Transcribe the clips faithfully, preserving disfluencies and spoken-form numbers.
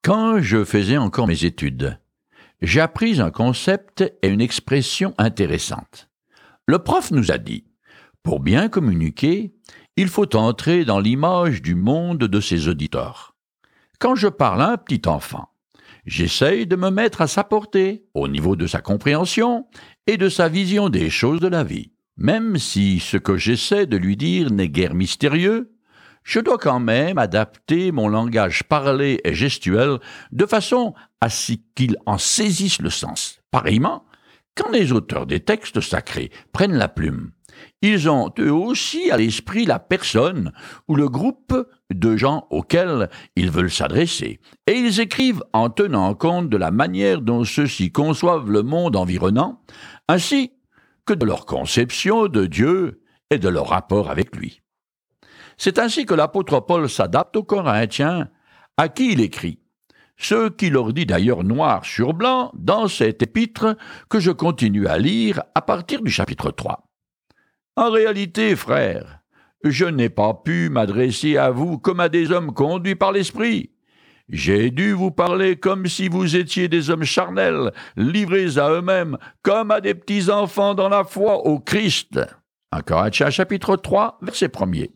Quand je faisais encore mes études, j'ai appris un concept et une expression intéressante. Le prof nous a dit, pour bien communiquer, il faut entrer dans l'image du monde de ses auditeurs. Quand je parle à un petit enfant, j'essaye de me mettre à sa portée, au niveau de sa compréhension et de sa vision des choses de la vie. Même si ce que j'essaie de lui dire n'est guère mystérieux, je dois quand même adapter mon langage parlé et gestuel de façon à ce qu'il en saisisse le sens. Pareillement, quand les auteurs des textes sacrés prennent la plume, ils ont eux aussi à l'esprit la personne ou le groupe de gens auxquels ils veulent s'adresser, et ils écrivent en tenant compte de la manière dont ceux-ci conçoivent le monde environnant, ainsi que de leur conception de Dieu et de leur rapport avec lui. C'est ainsi que l'apôtre Paul s'adapte aux Corinthiens, à qui il écrit, ce qui leur dit d'ailleurs noir sur blanc dans cet épître que je continue à lire à partir du chapitre trois. En réalité, frères, je n'ai pas pu m'adresser à vous comme à des hommes conduits par l'Esprit. J'ai dû vous parler comme si vous étiez des hommes charnels, livrés à eux-mêmes, comme à des petits enfants dans la foi au Christ. En Corinthiens chapitre trois, verset premier.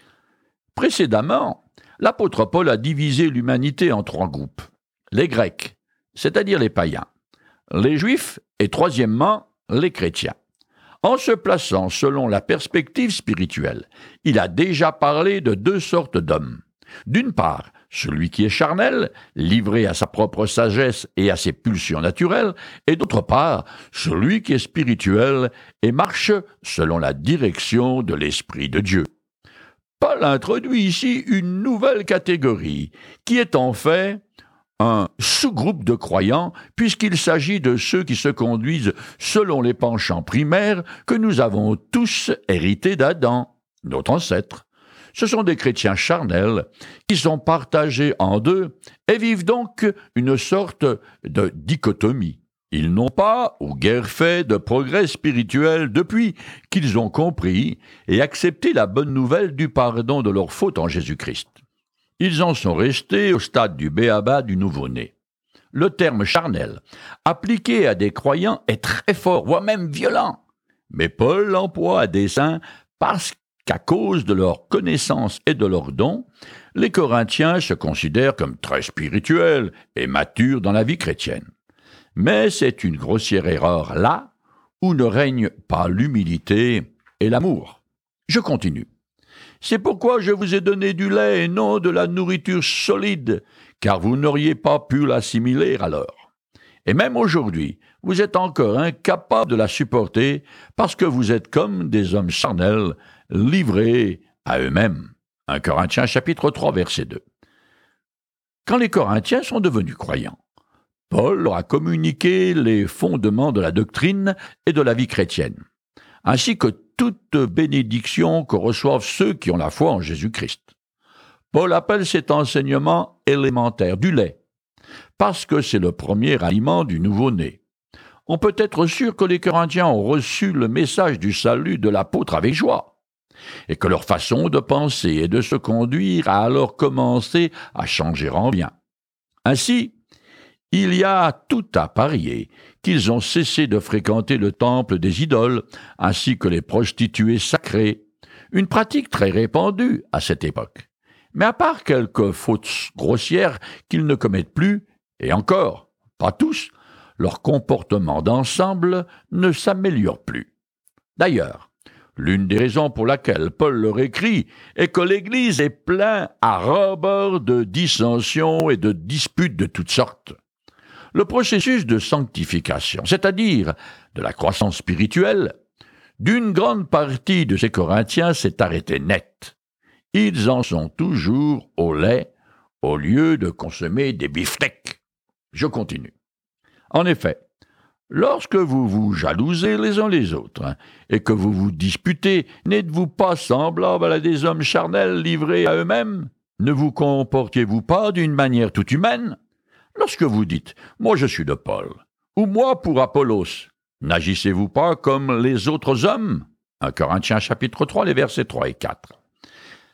Précédemment, l'apôtre Paul a divisé l'humanité en trois groupes. Les Grecs, c'est-à-dire les païens, les Juifs et troisièmement, les chrétiens. En se plaçant selon la perspective spirituelle, il a déjà parlé de deux sortes d'hommes. D'une part, celui qui est charnel, livré à sa propre sagesse et à ses pulsions naturelles, et d'autre part, celui qui est spirituel et marche selon la direction de l'Esprit de Dieu. Paul introduit ici une nouvelle catégorie, qui est en fait un sous-groupe de croyants, puisqu'il s'agit de ceux qui se conduisent selon les penchants primaires que nous avons tous hérités d'Adam, notre ancêtre. Ce sont des chrétiens charnels qui sont partagés en deux et vivent donc une sorte de dichotomie. Ils n'ont pas ou guère fait de progrès spirituel depuis qu'ils ont compris et accepté la bonne nouvelle du pardon de leurs fautes en Jésus-Christ. Ils en sont restés au stade du b.a.-ba du nouveau-né. Le terme charnel, appliqué à des croyants, est très fort, voire même violent. Mais Paul l'emploie à dessein parce qu'à cause de leur connaissance et de leurs dons, les Corinthiens se considèrent comme très spirituels et matures dans la vie chrétienne. Mais c'est une grossière erreur là où ne règne pas l'humilité et l'amour. Je continue. C'est pourquoi je vous ai donné du lait et non de la nourriture solide, car vous n'auriez pas pu l'assimiler alors. Et même aujourd'hui, vous êtes encore incapable de la supporter parce que vous êtes comme des hommes charnels livrés à eux-mêmes. un Corinthiens chapitre trois, verset deux. Quand les Corinthiens sont devenus croyants, Paul leur a communiqué les fondements de la doctrine et de la vie chrétienne, ainsi que toute bénédiction que reçoivent ceux qui ont la foi en Jésus-Christ. Paul appelle cet enseignement élémentaire, du lait, parce que c'est le premier aliment du nouveau-né. On peut être sûr que les Corinthiens ont reçu le message du salut de l'apôtre avec joie, et que leur façon de penser et de se conduire a alors commencé à changer en bien. Ainsi, il y a tout à parier qu'ils ont cessé de fréquenter le temple des idoles, ainsi que les prostituées sacrées, une pratique très répandue à cette époque. Mais à part quelques fautes grossières qu'ils ne commettent plus, et encore, pas tous, leur comportement d'ensemble ne s'améliore plus. D'ailleurs, l'une des raisons pour laquelle Paul leur écrit est que l'Église est pleine à ras-bord de dissensions et de disputes de toutes sortes. Le processus de sanctification, c'est-à-dire de la croissance spirituelle, d'une grande partie de ces Corinthiens s'est arrêté net. Ils en sont toujours au lait au lieu de consommer des beefsteaks. Je continue. En effet, lorsque vous vous jalousez les uns les autres hein, et que vous vous disputez, n'êtes-vous pas semblables à des hommes charnels livrés à eux-mêmes? Ne vous comportiez-vous pas d'une manière toute humaine? Lorsque vous dites « moi je suis de Paul » ou « moi pour Apollos », n'agissez-vous pas comme les autres hommes? un Corinthiens chapitre trois, les versets trois et quatre.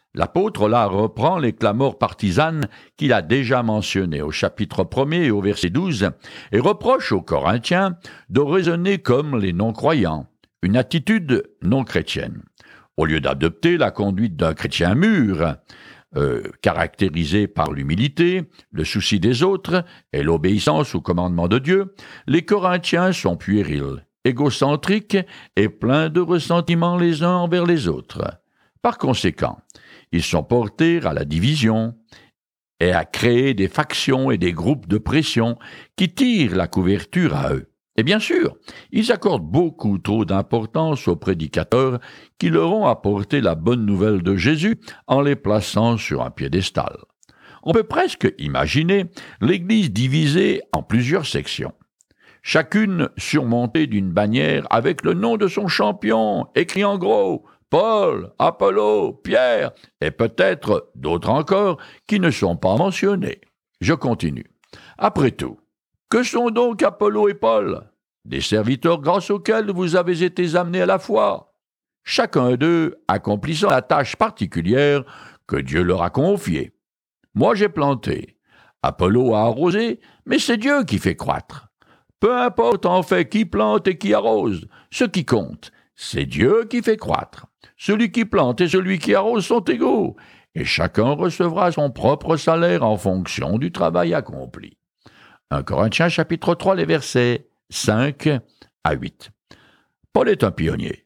L'apôtre là reprend les clameurs partisanes qu'il a déjà mentionnées au chapitre premier et au verset douze et reproche aux Corinthiens de raisonner comme les non-croyants, une attitude non chrétienne. Au lieu d'adopter la conduite d'un chrétien mûr, euh, caractérisé par l'humilité, le souci des autres et l'obéissance au commandement de Dieu, les Corinthiens sont puérils, égocentriques et pleins de ressentiments les uns envers les autres. Par conséquent, ils sont portés à la division et à créer des factions et des groupes de pression qui tirent la couverture à eux. Et bien sûr, ils accordent beaucoup trop d'importance aux prédicateurs qui leur ont apporté la bonne nouvelle de Jésus en les plaçant sur un piédestal. On peut presque imaginer l'Église divisée en plusieurs sections, chacune surmontée d'une bannière avec le nom de son champion, écrit en gros « Paul, Apollo, Pierre » et peut-être d'autres encore qui ne sont pas mentionnés. Je continue. Après tout, que sont donc Apollo et Paul? Des serviteurs grâce auxquels vous avez été amenés à la foi, chacun d'eux accomplissant la tâche particulière que Dieu leur a confiée. Moi j'ai planté, Apollo a arrosé, mais c'est Dieu qui fait croître. Peu importe en fait qui plante et qui arrose, ce qui compte, c'est Dieu qui fait croître. Celui qui plante et celui qui arrose sont égaux, et chacun recevra son propre salaire en fonction du travail accompli. un Corinthiens chapitre trois, les versets cinq à huit. Paul est un pionnier.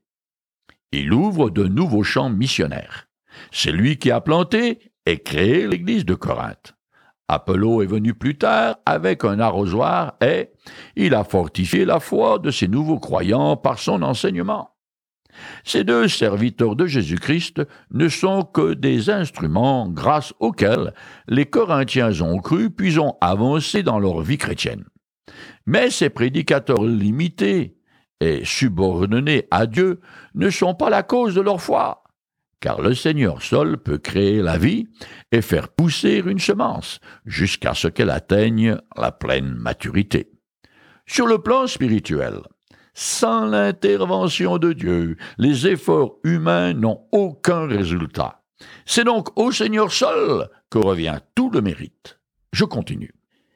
Il ouvre de nouveaux champs missionnaires. C'est lui qui a planté et créé l'église de Corinthe. Apollo est venu plus tard avec un arrosoir et il a fortifié la foi de ces nouveaux croyants par son enseignement. Ces deux serviteurs de Jésus-Christ ne sont que des instruments grâce auxquels les Corinthiens ont cru puis ont avancé dans leur vie chrétienne. Mais ces prédicateurs limités et subordonnés à Dieu ne sont pas la cause de leur foi, car le Seigneur seul peut créer la vie et faire pousser une semence jusqu'à ce qu'elle atteigne la pleine maturité. Sur le plan spirituel, sans l'intervention de Dieu, les efforts humains n'ont aucun résultat. C'est donc au Seigneur seul que revient tout le mérite. Je continue.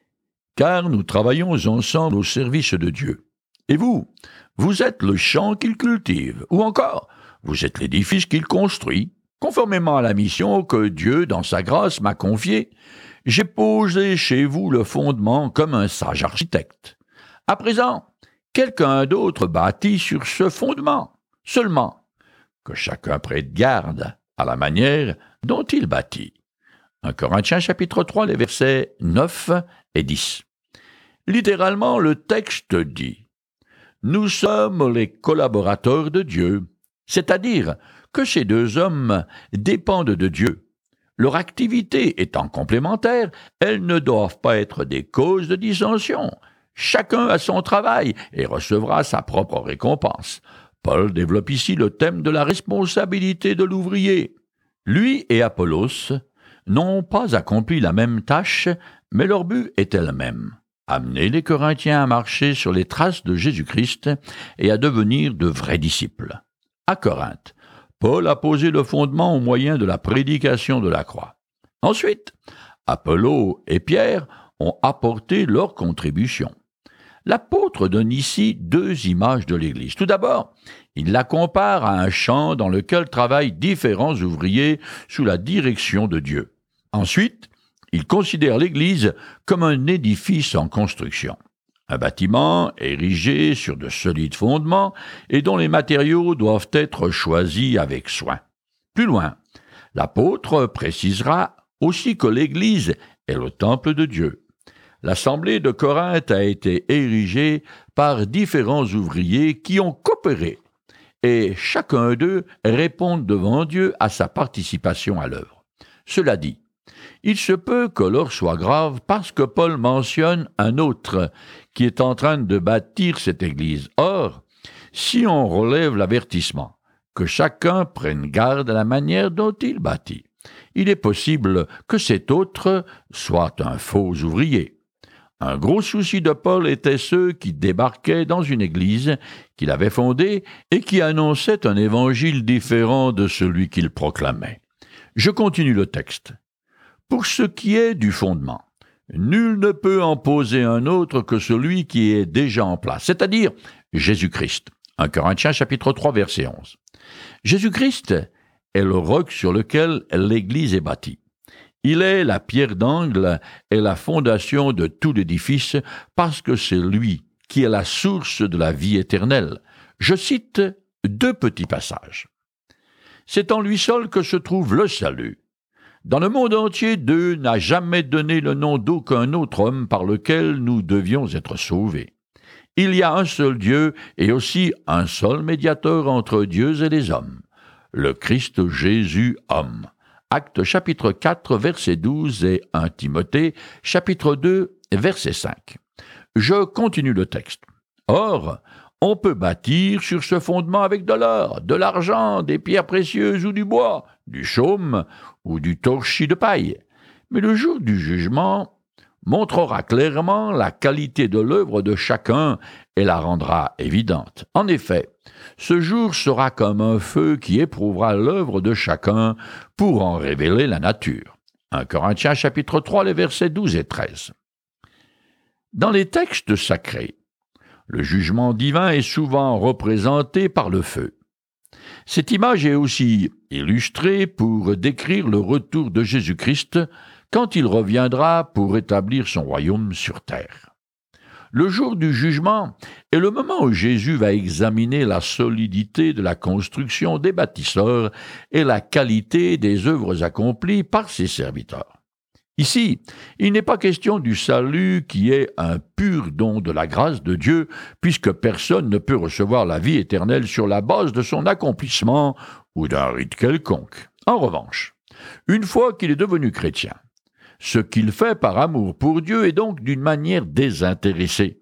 Car nous travaillons ensemble au service de Dieu. Et vous, vous êtes le champ qu'il cultive, ou encore, vous êtes l'édifice qu'il construit. Conformément à la mission que Dieu, dans sa grâce, m'a confiée, j'ai posé chez vous le fondement comme un sage architecte. À présent, quelqu'un d'autre bâtit sur ce fondement, seulement que chacun prête garde à la manière dont il bâtit. un Corinthiens chapitre trois, les versets neuf et dix. Littéralement, le texte dit « Nous sommes les collaborateurs de Dieu », c'est-à-dire que ces deux hommes dépendent de Dieu. Leur activité étant complémentaire, elles ne doivent pas être des causes de dissension. Chacun a son travail et recevra sa propre récompense. Paul développe ici le thème de la responsabilité de l'ouvrier. Lui et Apollos n'ont pas accompli la même tâche, mais leur but était le même. Amener les Corinthiens à marcher sur les traces de Jésus-Christ et à devenir de vrais disciples. À Corinthe, Paul a posé le fondement au moyen de la prédication de la croix. Ensuite, Apollo et Pierre ont apporté leur contribution. L'apôtre donne ici deux images de l'Église. Tout d'abord, il la compare à un champ dans lequel travaillent différents ouvriers sous la direction de Dieu. Ensuite, il considère l'Église comme un édifice en construction, un bâtiment érigé sur de solides fondements et dont les matériaux doivent être choisis avec soin. Plus loin, l'apôtre précisera aussi que l'Église est le temple de Dieu. L'assemblée de Corinthe a été érigée par différents ouvriers qui ont coopéré, et chacun d'eux répond devant Dieu à sa participation à l'œuvre. Cela dit, il se peut que l'heure soit grave parce que Paul mentionne un autre qui est en train de bâtir cette Église. Or, si on relève l'avertissement, que chacun prenne garde à la manière dont il bâtit, il est possible que cet autre soit un faux ouvrier. Un gros souci de Paul était ceux qui débarquaient dans une église qu'il avait fondée et qui annonçaient un évangile différent de celui qu'il proclamait. Je continue le texte. Pour ce qui est du fondement, nul ne peut en poser un autre que celui qui est déjà en place, c'est-à-dire Jésus-Christ. un Corinthiens chapitre trois, verset onze. Jésus-Christ est le roc sur lequel l'Église est bâtie. Il est la pierre d'angle et la fondation de tout l'édifice parce que c'est lui qui est la source de la vie éternelle. Je cite deux petits passages. C'est en lui seul que se trouve le salut. Dans le monde entier, Dieu n'a jamais donné le nom d'aucun autre homme par lequel nous devions être sauvés. Il y a un seul Dieu et aussi un seul médiateur entre Dieu et les hommes, le Christ Jésus homme. Actes chapitre quatre, verset douze et un Timothée, chapitre deux, verset cinq. Je continue le texte. Or, on peut bâtir sur ce fondement avec de l'or, de l'argent, des pierres précieuses ou du bois, du chaume ou du torchis de paille. Mais le jour du jugement montrera clairement la qualité de l'œuvre de chacun et la rendra évidente. En effet, ce jour sera comme un feu qui éprouvera l'œuvre de chacun pour en révéler la nature. un Corinthiens chapitre trois, les versets douze et treize. Dans les textes sacrés, le jugement divin est souvent représenté par le feu. Cette image est aussi illustrée pour décrire le retour de Jésus-Christ quand il reviendra pour établir son royaume sur terre. Le jour du jugement est le moment où Jésus va examiner la solidité de la construction des bâtisseurs et la qualité des œuvres accomplies par ses serviteurs. Ici, il n'est pas question du salut qui est un pur don de la grâce de Dieu, puisque personne ne peut recevoir la vie éternelle sur la base de son accomplissement ou d'un rite quelconque. En revanche, une fois qu'il est devenu chrétien, ce qu'il fait par amour pour Dieu est donc d'une manière désintéressée.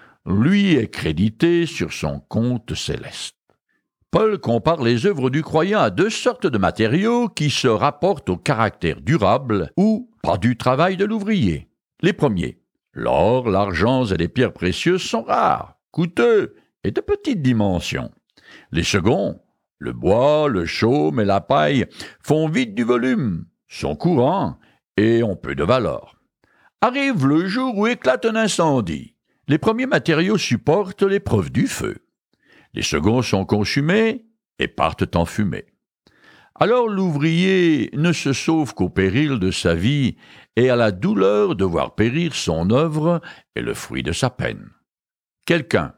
Lui est crédité sur son compte céleste. Paul compare les œuvres du croyant à deux sortes de matériaux qui se rapportent au caractère durable ou pas du travail de l'ouvrier. Les premiers, l'or, l'argent et les pierres précieuses sont rares, coûteux et de petite dimension. Les seconds, le bois, le chaume et la paille, font vite du volume, sont courants et ont peu de valeur. Arrive le jour où éclate un incendie. Les premiers matériaux supportent l'épreuve du feu. Les seconds sont consumés et partent en fumée. Alors l'ouvrier ne se sauve qu'au péril de sa vie et à la douleur de voir périr son œuvre et le fruit de sa peine. Quelqu'un,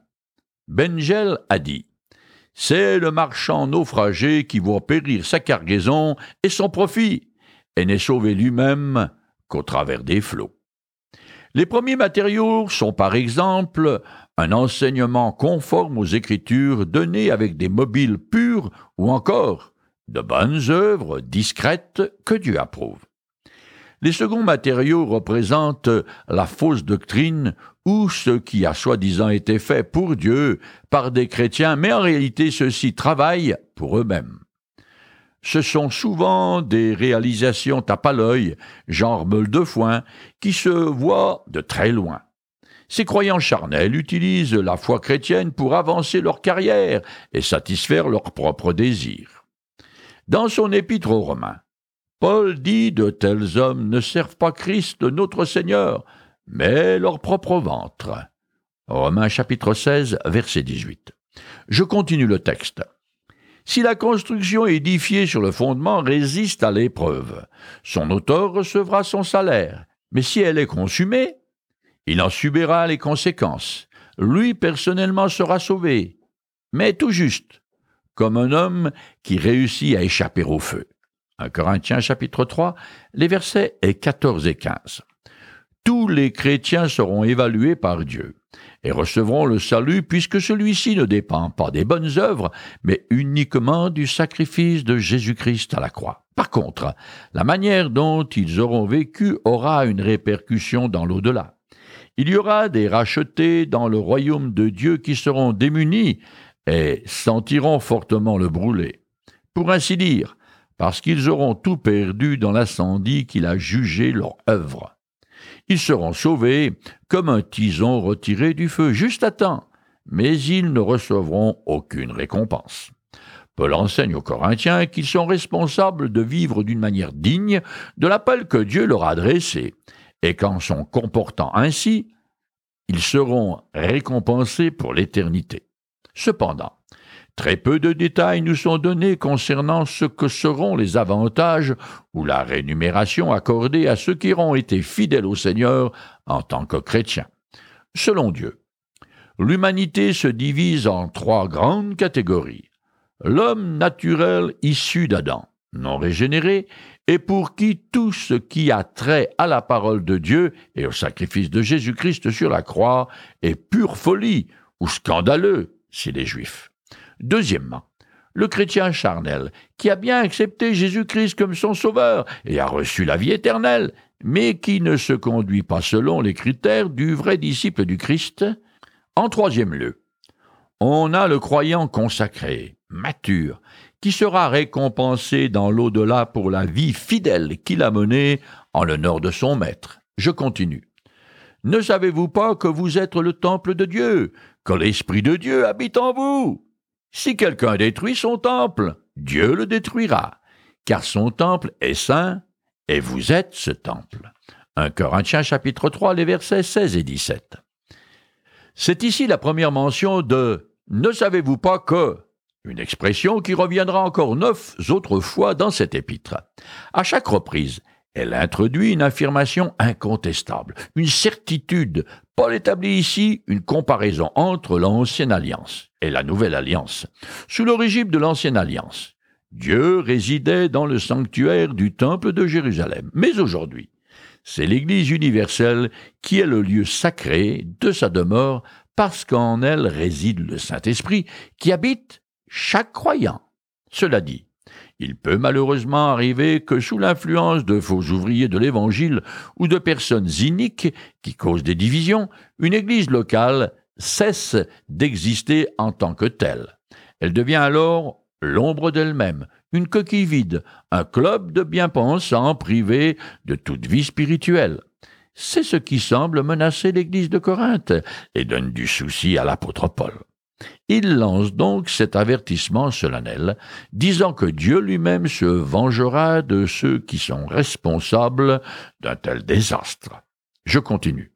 Bengel, a dit « C'est le marchand naufragé qui voit périr sa cargaison et son profit, et n'est sauvé lui-même qu'au travers des flots. » Les premiers matériaux sont par exemple un enseignement conforme aux Écritures donné avec des mobiles purs ou encore de bonnes œuvres discrètes que Dieu approuve. Les seconds matériaux représentent la fausse doctrine ou ce qui a soi-disant été fait pour Dieu par des chrétiens, mais en réalité ceux-ci travaillent pour eux-mêmes. Ce sont souvent des réalisations tape à l'œil, genre meule de foin, qui se voient de très loin. Ces croyants charnels utilisent la foi chrétienne pour avancer leur carrière et satisfaire leurs propres désirs. Dans son épître aux Romains, Paul dit de tels hommes ne servent pas Christ notre Seigneur, mais leur propre ventre. Romains chapitre seize, verset dix-huit. Je continue le texte. Si la construction édifiée sur le fondement résiste à l'épreuve, son auteur recevra son salaire, mais si elle est consumée, il en subira les conséquences. Lui personnellement sera sauvé, mais tout juste, comme un homme qui réussit à échapper au feu. un Corinthiens chapitre trois, les versets quatorze et quinze. Tous les chrétiens seront évalués par Dieu et recevront le salut puisque celui-ci ne dépend pas des bonnes œuvres, mais uniquement du sacrifice de Jésus-Christ à la croix. Par contre, la manière dont ils auront vécu aura une répercussion dans l'au-delà. Il y aura des rachetés dans le royaume de Dieu qui seront démunis et sentiront fortement le brûler. Pour ainsi dire, parce qu'ils auront tout perdu dans l'incendie qu'il a jugé leur œuvre. Ils seront sauvés comme un tison retiré du feu juste à temps, mais ils ne recevront aucune récompense. Paul enseigne aux Corinthiens qu'ils sont responsables de vivre d'une manière digne de l'appel que Dieu leur a adressé, et qu'en se comportant ainsi, ils seront récompensés pour l'éternité. Cependant, très peu de détails nous sont donnés concernant ce que seront les avantages ou la rémunération accordée à ceux qui auront été fidèles au Seigneur en tant que chrétiens. Selon Dieu, l'humanité se divise en trois grandes catégories. L'homme naturel issu d'Adam, non régénéré, et pour qui tout ce qui a trait à la parole de Dieu et au sacrifice de Jésus-Christ sur la croix est pure folie ou scandaleux s'il est juif. Deuxièmement, le chrétien charnel, qui a bien accepté Jésus-Christ comme son sauveur et a reçu la vie éternelle, mais qui ne se conduit pas selon les critères du vrai disciple du Christ. En troisième lieu, on a le croyant consacré, mature, qui sera récompensé dans l'au-delà pour la vie fidèle qu'il a menée en l'honneur de son maître. Je continue. Ne savez-vous pas que vous êtes le temple de Dieu, que l'Esprit de Dieu habite en vous? Si quelqu'un détruit son temple, Dieu le détruira, car son temple est saint, et vous êtes ce temple. un Corinthiens chapitre trois, les versets seize et dix-sept. C'est ici la première mention de « Ne savez-vous pas que ?» une expression qui reviendra encore neuf autres fois dans cet épître. À chaque reprise, elle introduit une affirmation incontestable, une certitude. Paul établit ici une comparaison entre l'Ancienne Alliance et la Nouvelle Alliance. Sous le régime de l'Ancienne Alliance, Dieu résidait dans le sanctuaire du Temple de Jérusalem. Mais aujourd'hui, c'est l'Église universelle qui est le lieu sacré de sa demeure parce qu'en elle réside le Saint-Esprit qui habite chaque croyant. Cela dit, il peut malheureusement arriver que sous l'influence de faux ouvriers de l'Évangile ou de personnes iniques qui causent des divisions, une Église locale cesse d'exister en tant que telle. Elle devient alors l'ombre d'elle-même, une coquille vide, un club de bien-pensants privés de toute vie spirituelle. C'est ce qui semble menacer l'Église de Corinthe et donne du souci à l'apôtre Paul. Il lance donc cet avertissement solennel, disant que Dieu lui-même se vengera de ceux qui sont responsables d'un tel désastre. Je continue.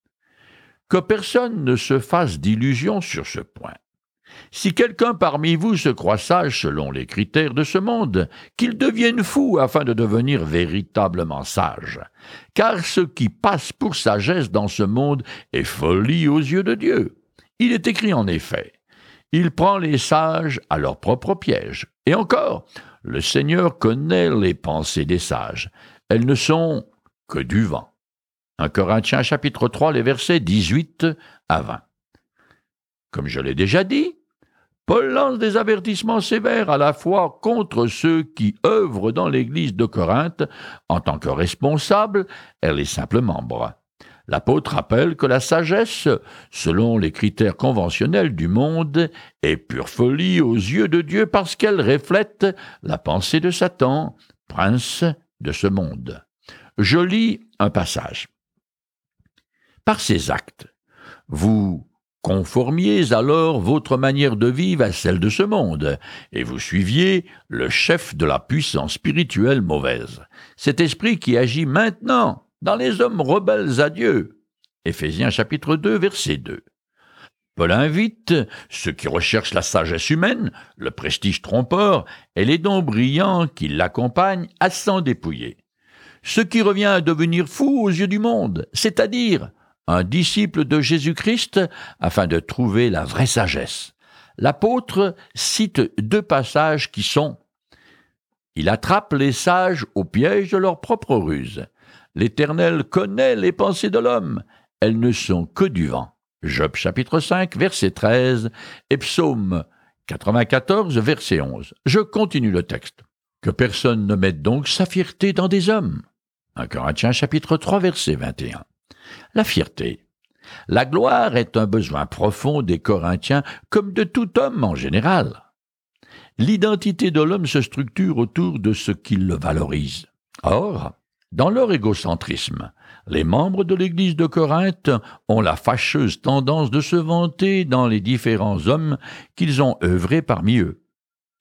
Que personne ne se fasse d'illusions sur ce point. Si quelqu'un parmi vous se croit sage selon les critères de ce monde, qu'il devienne fou afin de devenir véritablement sage. Car ce qui passe pour sagesse dans ce monde est folie aux yeux de Dieu. Il est écrit en effet, « Il prend les sages à leur propre piège. » Et encore, le Seigneur connaît les pensées des sages. Elles ne sont que du vent. un Corinthiens chapitre trois, les versets dix-huit à vingt. Comme je l'ai déjà dit, Paul lance des avertissements sévères à la fois contre ceux qui œuvrent dans l'Église de Corinthe en tant que responsables et les simples membres. L'apôtre rappelle que la sagesse, selon les critères conventionnels du monde, est pure folie aux yeux de Dieu parce qu'elle reflète la pensée de Satan, prince de ce monde. Je lis un passage. Par ces actes, vous conformiez alors votre manière de vivre à celle de ce monde, et vous suiviez le chef de la puissance spirituelle mauvaise, cet esprit qui agit maintenant dans les hommes rebelles à Dieu. Éphésiens chapitre deux, verset deux. Paul invite ceux qui recherchent la sagesse humaine, le prestige trompeur et les dons brillants qui l'accompagnent à s'en dépouiller. Ce qui revient à devenir fou aux yeux du monde, c'est-à-dire un disciple de Jésus-Christ afin de trouver la vraie sagesse. L'apôtre cite deux passages qui sont « Il attrape les sages au piège de leur propre ruse. L'Éternel connaît les pensées de l'homme, elles ne sont que du vent. » Job chapitre cinq, verset treize, et Psaume quatre-vingt-quatorze, verset onze. Je continue le texte. Que personne ne mette donc sa fierté dans des hommes. un Corinthiens chapitre trois, verset vingt et un. La fierté. La gloire est un besoin profond des Corinthiens comme de tout homme en général. L'identité de l'homme se structure autour de ce qui le valorise. Or, dans leur égocentrisme, les membres de l'Église de Corinthe ont la fâcheuse tendance de se vanter dans les différents hommes qu'ils ont œuvrés parmi eux.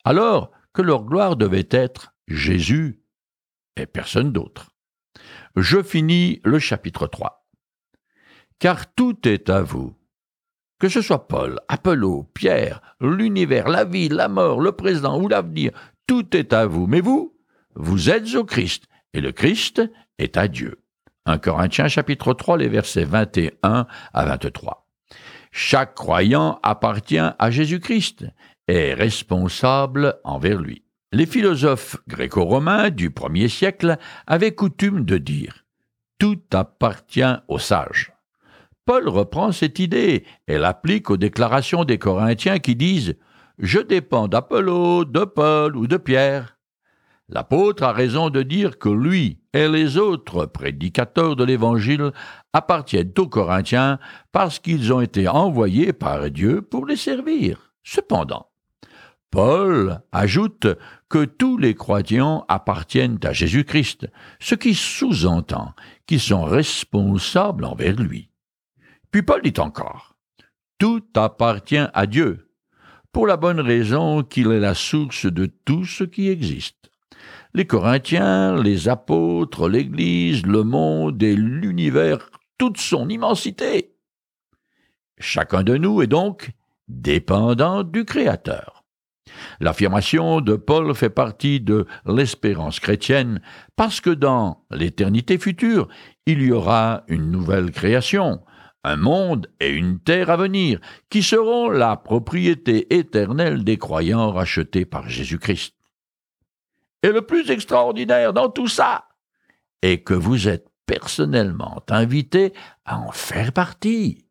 alors que leur gloire devait être Jésus et personne d'autre. Je finis le chapitre trois. Car tout est à vous. Que ce soit Paul, Apollo, Pierre, l'univers, la vie, la mort, le présent ou l'avenir, tout est à vous. Mais vous, vous êtes au Christ, et le Christ est à Dieu. un Corinthiens chapitre trois, les versets vingt et un à vingt-trois. Chaque croyant appartient à Jésus-Christ et est responsable envers lui. Les philosophes gréco-romains du premier siècle avaient coutume de dire « Tout appartient aux sages ». Paul reprend cette idée et l'applique aux déclarations des Corinthiens qui disent « Je dépends d'Apollo, de Paul ou de Pierre ». L'apôtre a raison de dire que lui et les autres prédicateurs de l'Évangile appartiennent aux Corinthiens parce qu'ils ont été envoyés par Dieu pour les servir. Cependant, Paul ajoute que tous les croyants appartiennent à Jésus-Christ, ce qui sous-entend qu'ils sont responsables envers lui. Puis Paul dit encore « Tout appartient à Dieu, pour la bonne raison qu'il est la source de tout ce qui existe. » Les Corinthiens, les apôtres, l'Église, le monde et l'univers, toute son immensité. Chacun de nous est donc dépendant du Créateur. L'affirmation de Paul fait partie de l'espérance chrétienne parce que dans l'éternité future, il y aura une nouvelle création, un monde et une terre à venir qui seront la propriété éternelle des croyants rachetés par Jésus-Christ. Et le plus extraordinaire dans tout ça est que vous êtes personnellement invité à en faire partie.